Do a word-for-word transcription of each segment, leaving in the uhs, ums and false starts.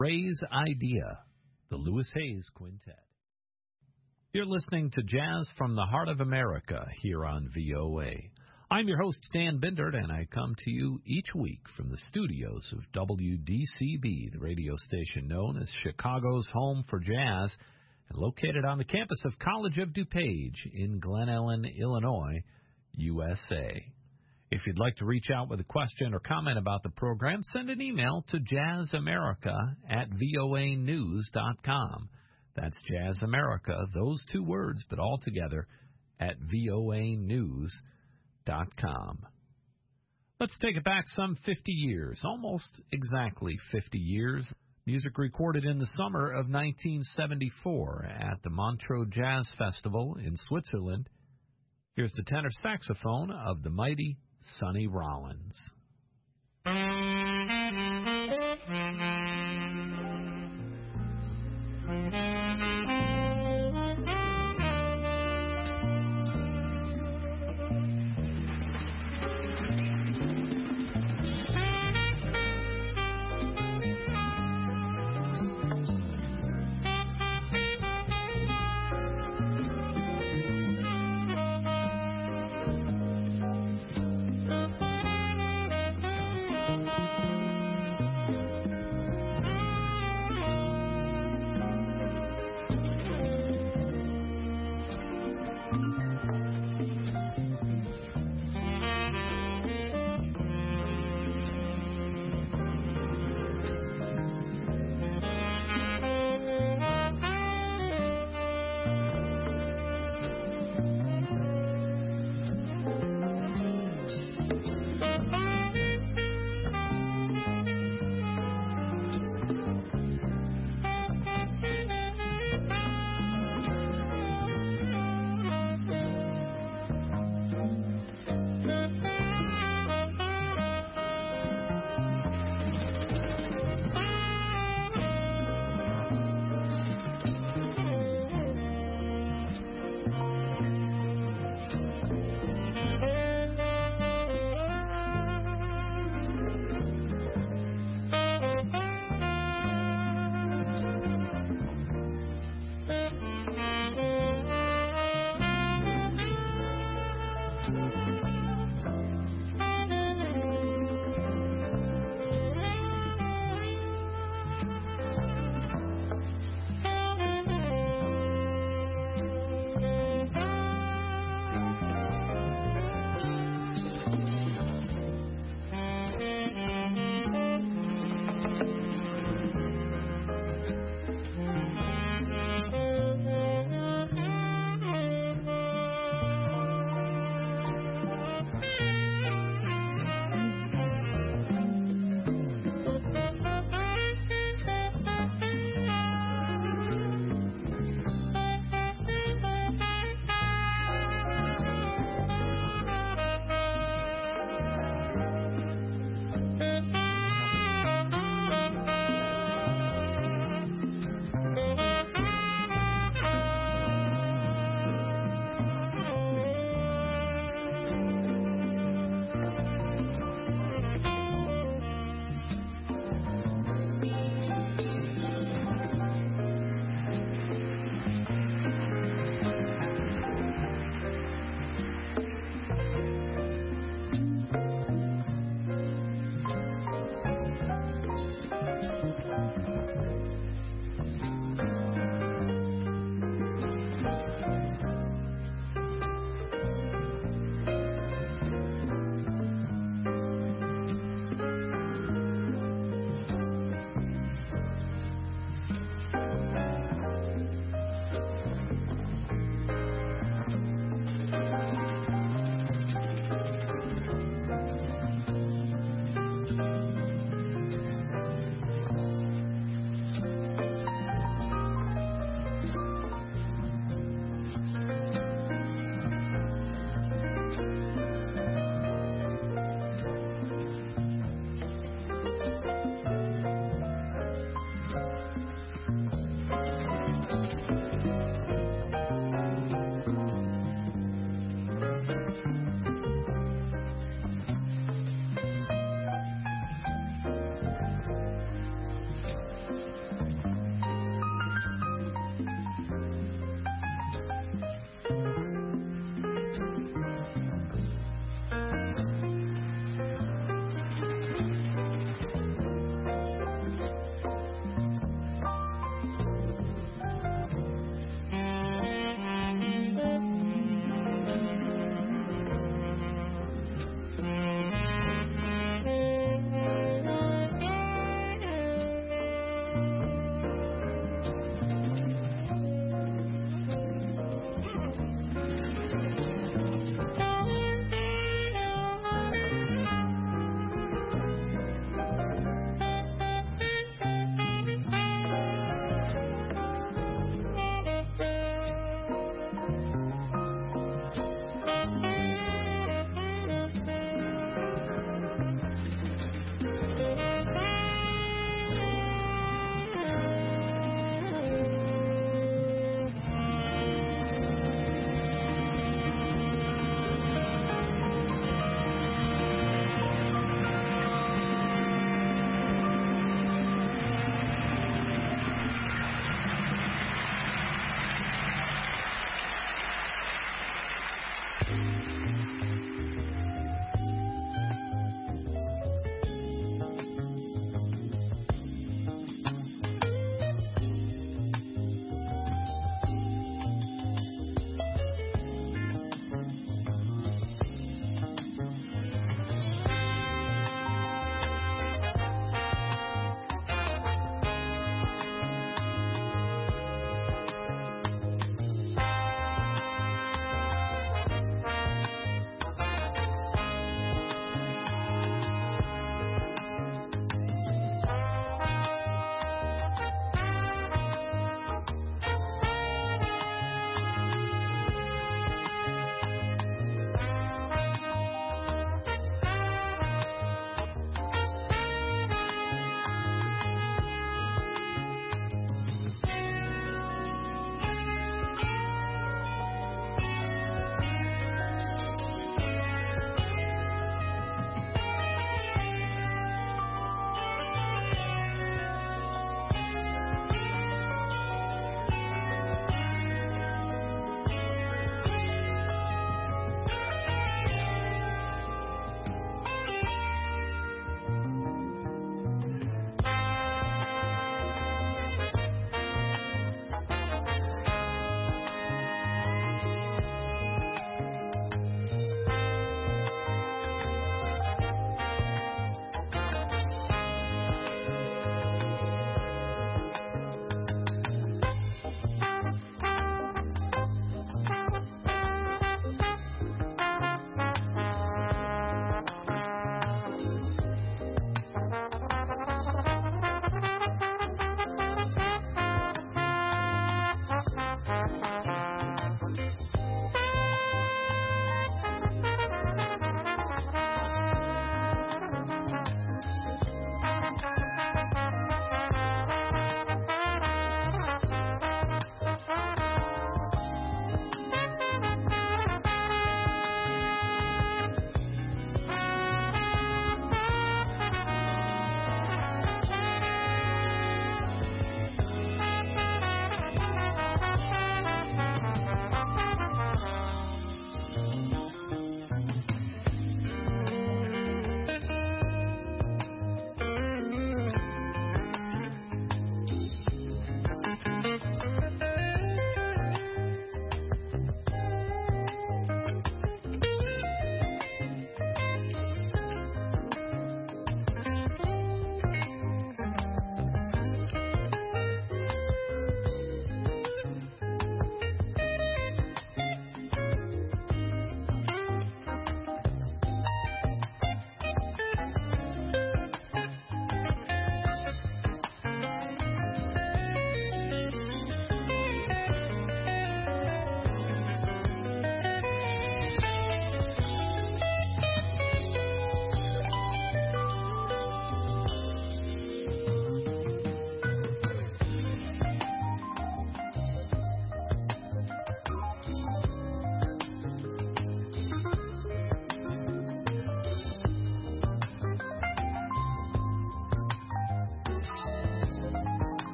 Ray's Idea, the Louis Hayes Quintet. You're listening to Jazz from the Heart of America here on V O A. I'm your host, Stan Bindert, and I come to you each week from the studios of W D C B, the radio station known as Chicago's home for jazz, and located on the campus of College of DuPage in Glen Ellen, Illinois, U S A. If you'd like to reach out with a question or comment about the program, send an email to jazzamerica at voa news dot com. That's Jazzamerica, those two words, but all together, at voa news dot com. Let's take it back some fifty years, almost exactly fifty years. Music recorded in the summer of nineteen seventy-four at the Montreux Jazz Festival in Switzerland. Here's the tenor saxophone of the mighty Sonny Rollins.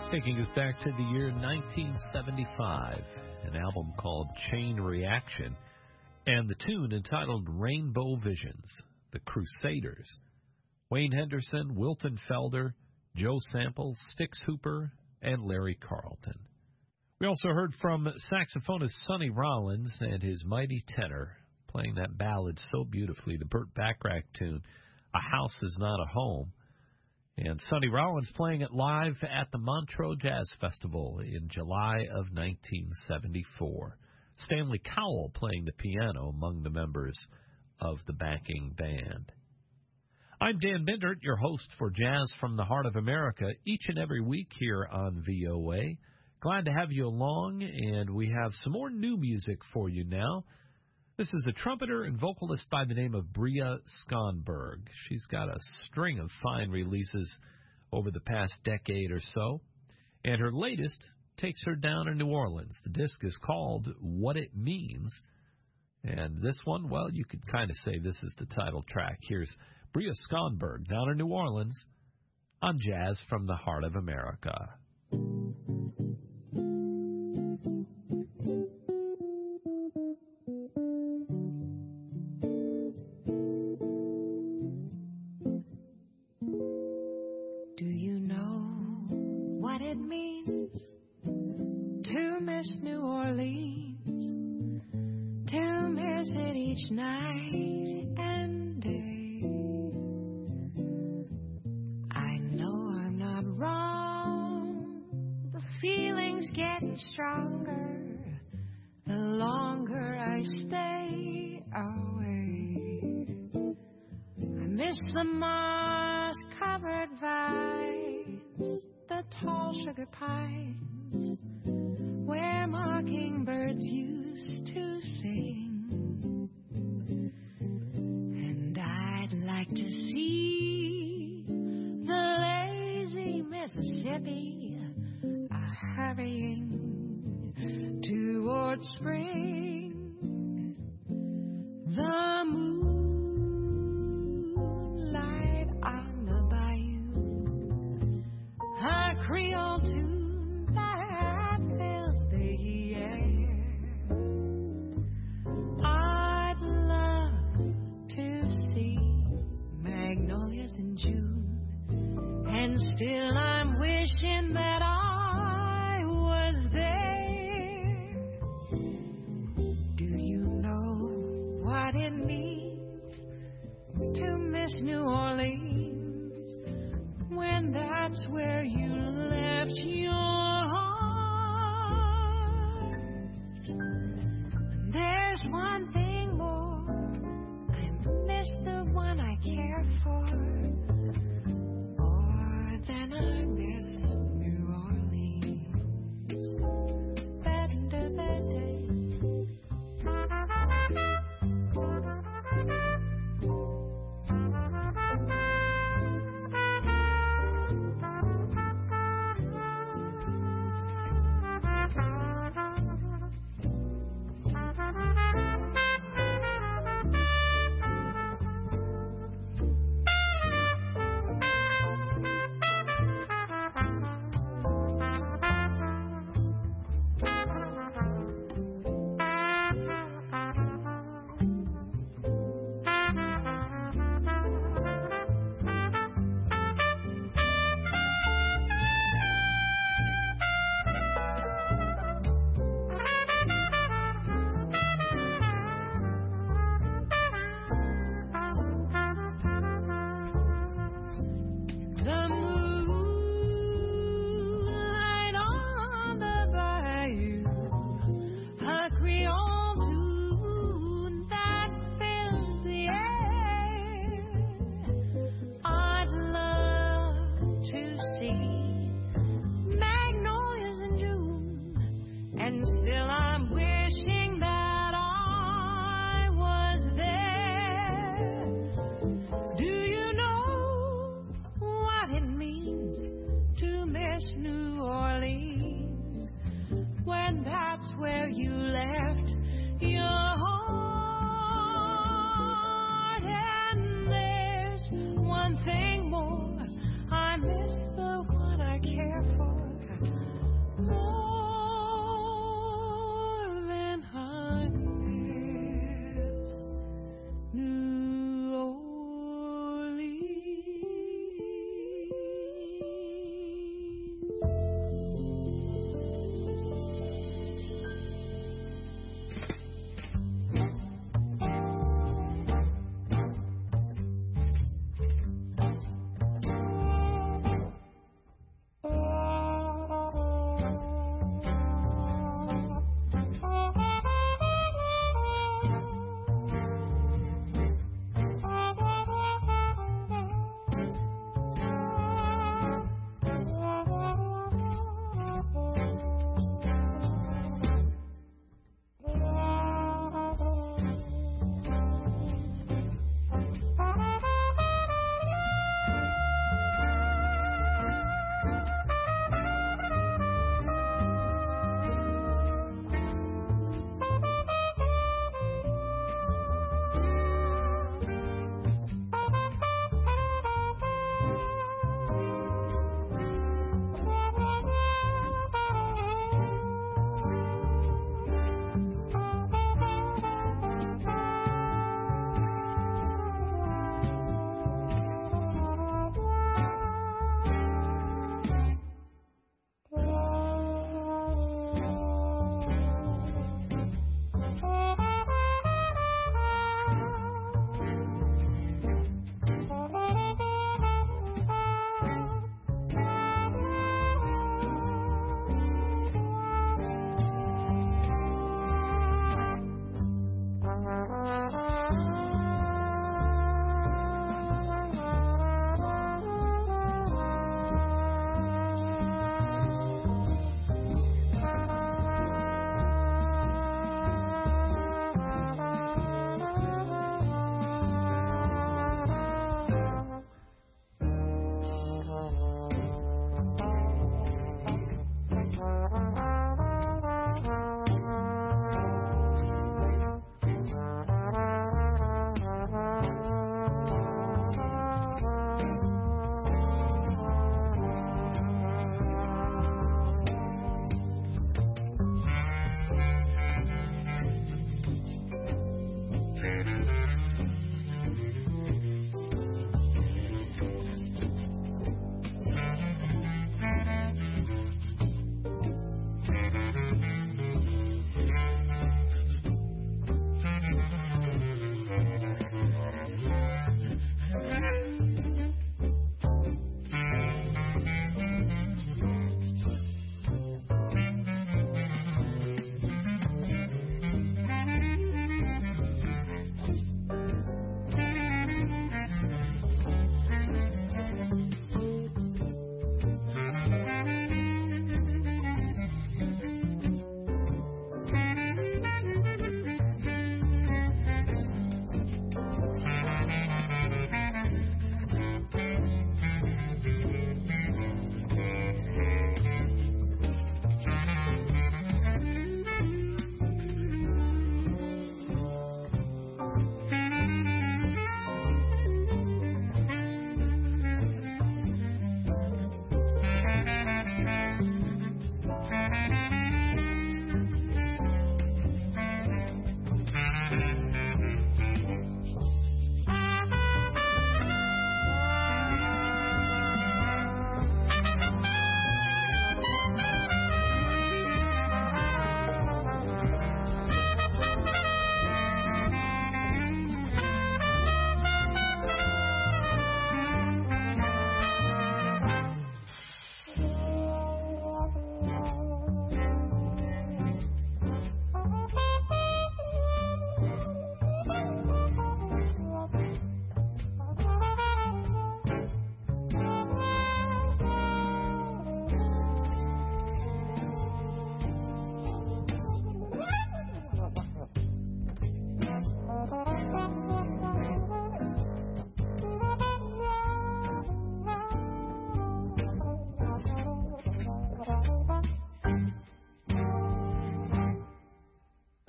taking us back to the year nineteen seventy-five, an album called Chain Reaction, and the tune entitled Rainbow Visions, The Crusaders. Wayne Henderson, Wilton Felder, Joe Sample, Styx Hooper, and Larry Carlton. We also heard from saxophonist Sonny Rollins and his mighty tenor, playing that ballad so beautifully, the Burt Bacharach tune, A House Is Not a Home. And Sonny Rollins playing it live at the Montreux Jazz Festival in July of nineteen seventy-four. Stanley Cowell playing the piano among the members of the backing band. I'm Dan Bindert, your host for Jazz from the Heart of America, each and every week here on V O A. Glad to have you along, and we have some more new music for you now. This is a trumpeter and vocalist by the name of Bria Skonberg. She's got a string of fine releases over the past decade or so, and her latest takes her down to New Orleans. The disc is called What It Means, and this one, well, you could kind of say this is the title track. Here's Bria Skonberg down in New Orleans on Jazz from the Heart of America.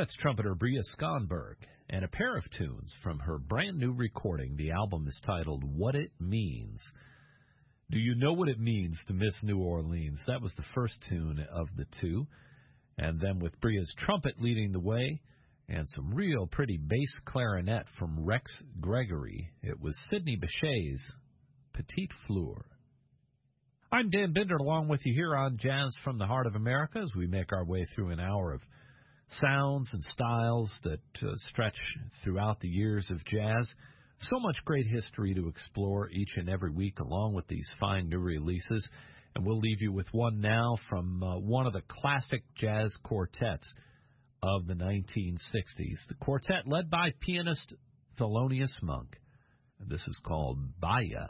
That's trumpeter Bria Skonberg, and a pair of tunes from her brand new recording. The album is titled What It Means. Do you know what it means to miss New Orleans? That was the first tune of the two. And then with Bria's trumpet leading the way and some real pretty bass clarinet from Rex Gregory, it was Sidney Bechet's Petite Fleur. I'm Dan Binder along with you here on Jazz from the Heart of America as we make our way through an hour of sounds and styles that uh, stretch throughout the years of jazz. So much great history to explore each and every week along with these fine new releases. And we'll leave you with one now from uh, one of the classic jazz quartets of the nineteen sixties. The quartet led by pianist Thelonious Monk. This is called Baya.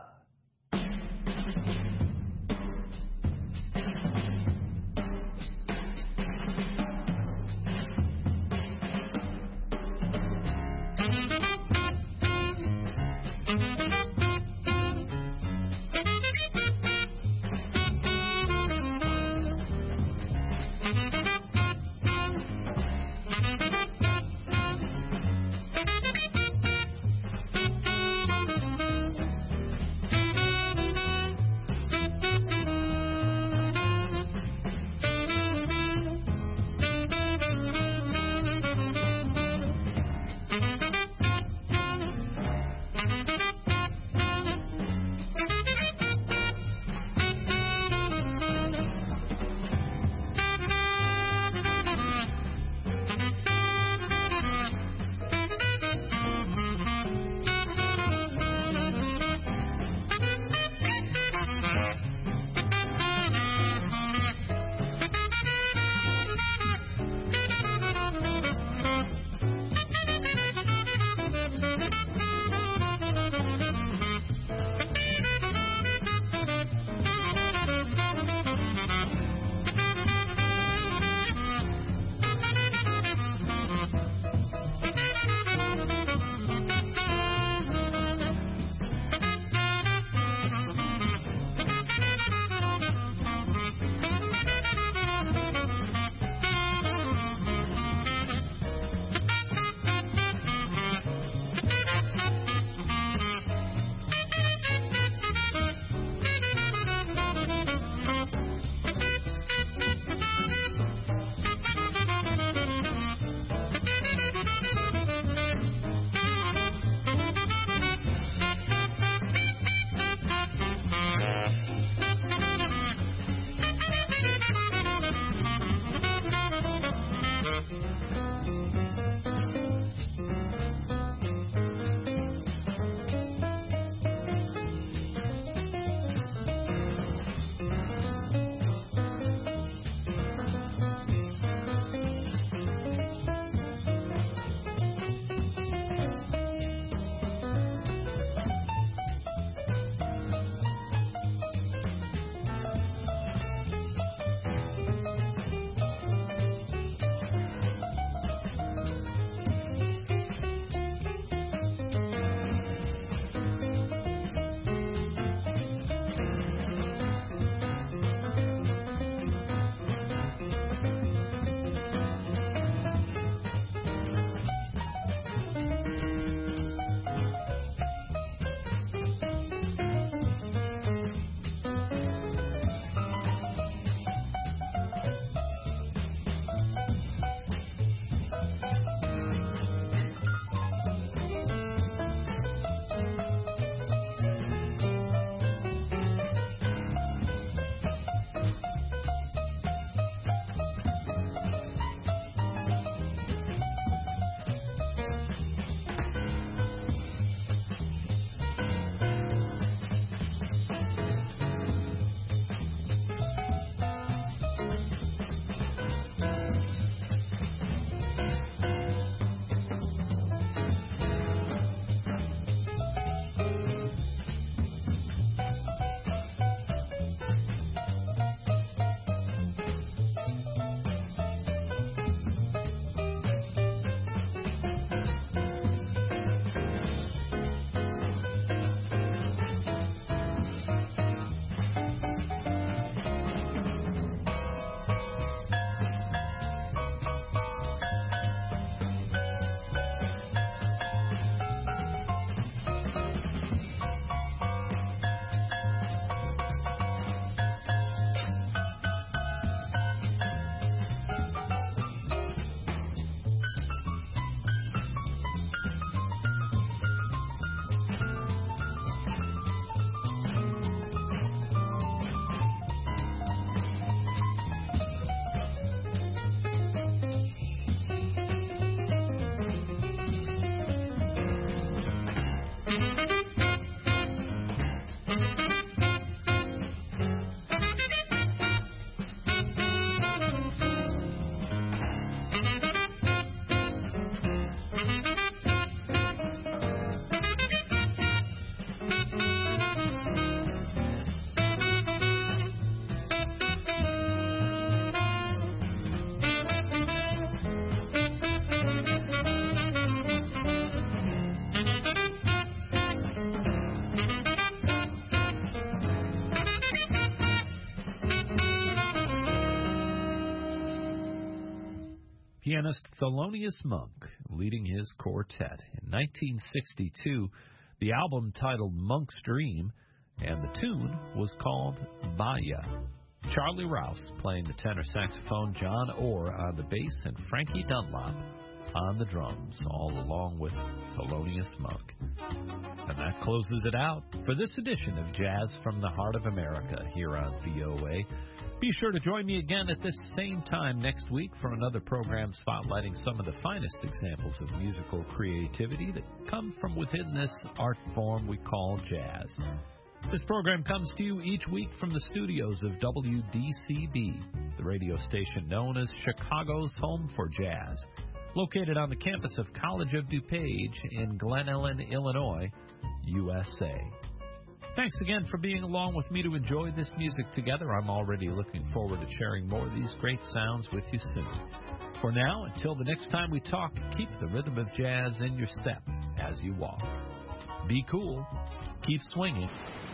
pianist Thelonious Monk leading his quartet. In nineteen sixty-two, the album titled Monk's Dream, and the tune was called Baya. Charlie Rouse playing the tenor saxophone, John Orr on the bass, and Frankie Dunlop on the drums, all along with Thelonious Monk. And that closes it out for this edition of Jazz from the Heart of America here on V O A. Be sure to join me again at this same time next week for another program spotlighting some of the finest examples of musical creativity that come from within this art form we call jazz. This program comes to you each week from the studios of W D C B, the radio station known as Chicago's home for jazz, located on the campus of College of DuPage in Glen Ellen, Illinois, U S A. Thanks again for being along with me to enjoy this music together. I'm already looking forward to sharing more of these great sounds with you soon. For now, until the next time we talk, keep the rhythm of jazz in your step as you walk. Be cool. Keep swinging.